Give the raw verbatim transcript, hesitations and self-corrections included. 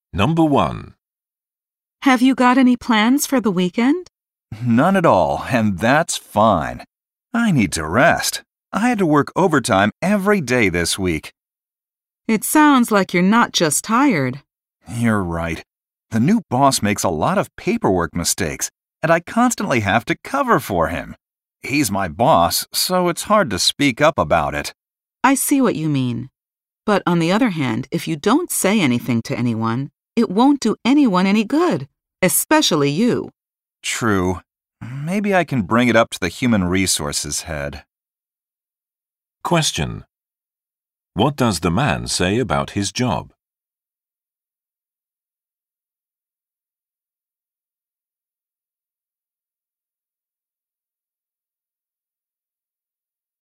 Number one. Have you got any plans for the weekend? None at all, and that's fine. I need to rest. I had to work overtime every day this week. It sounds like you're not just tired. You're right. The new boss makes a lot of paperwork mistakes, and I constantly have to cover for him. He's my boss, so it's hard to speak up about it. I see what you mean. But on the other hand, if you don't say anything to anyone, it won't do anyone any good, especially you. True. Maybe I can bring it up to the human resources head. Question. What does the man say about his job?